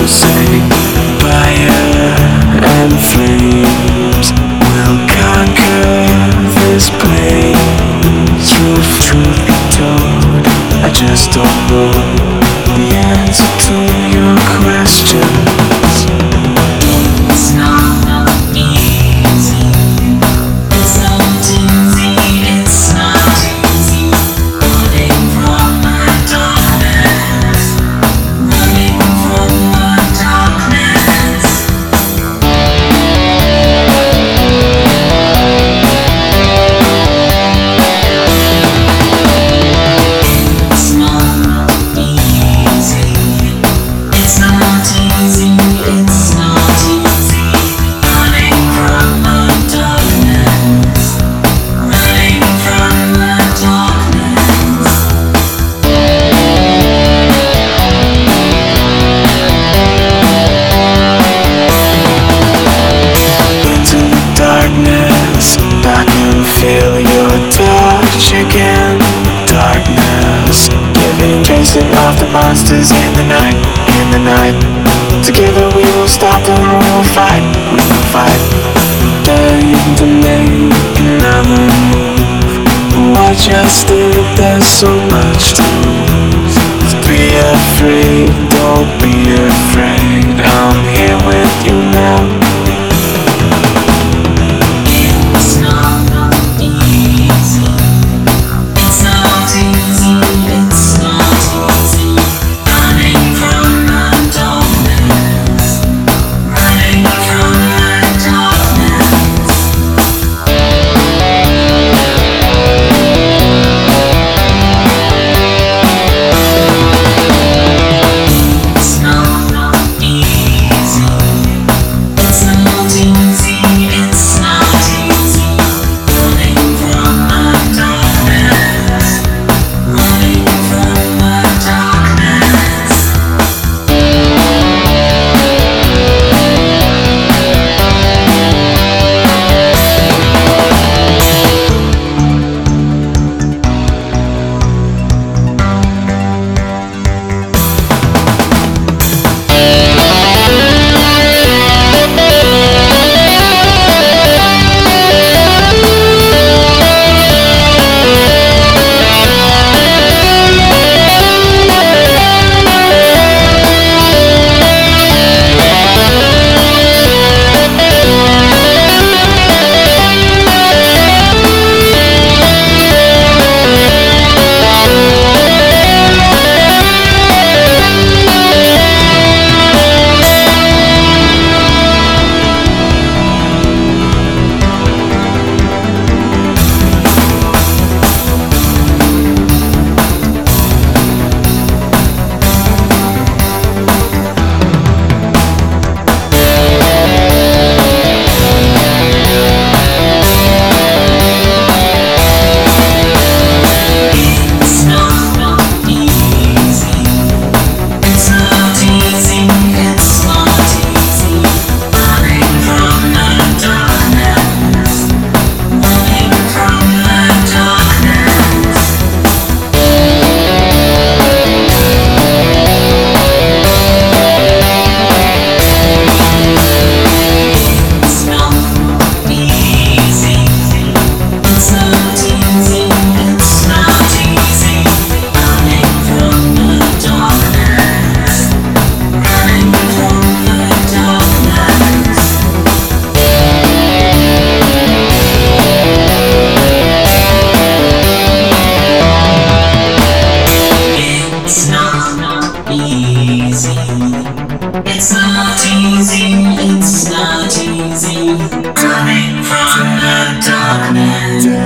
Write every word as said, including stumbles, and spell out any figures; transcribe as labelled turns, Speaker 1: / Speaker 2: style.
Speaker 1: say fire and flames will conquer this place. Truth, truth be told, I just don't know the answer to your questions.
Speaker 2: It's not easy. It's not easy. It's not easy. Running from my darkness. Running from my darkness. It's not easy. It's not easy. It's not easy. Running from my darkness. Running from my darkness.
Speaker 1: Into the darkness, I can feel your touch again. Darkness, giving, chasing off the monsters in the night, in the night. Together we will stop them, we will fight, we will fight. Daring to make another move. Watch us stay, there's so much to lose. Be afraid, don't be afraid. I'm here with you now.
Speaker 2: It's not easy. It's not easy. It's not easy. Running from my darkness. Running from my darkness. It's not easy. It's not easy. It's not easy. Running from my darkness. Running from my darkness. It's not easy. It's not easy. It's not easy. Running from my darkness. Running from my darkness. It's not easy. It's not easy. It's not easy. Running from the darkness. Running from the darkness. It's not easy. It's not easy. It's not easy. Running from the darkness.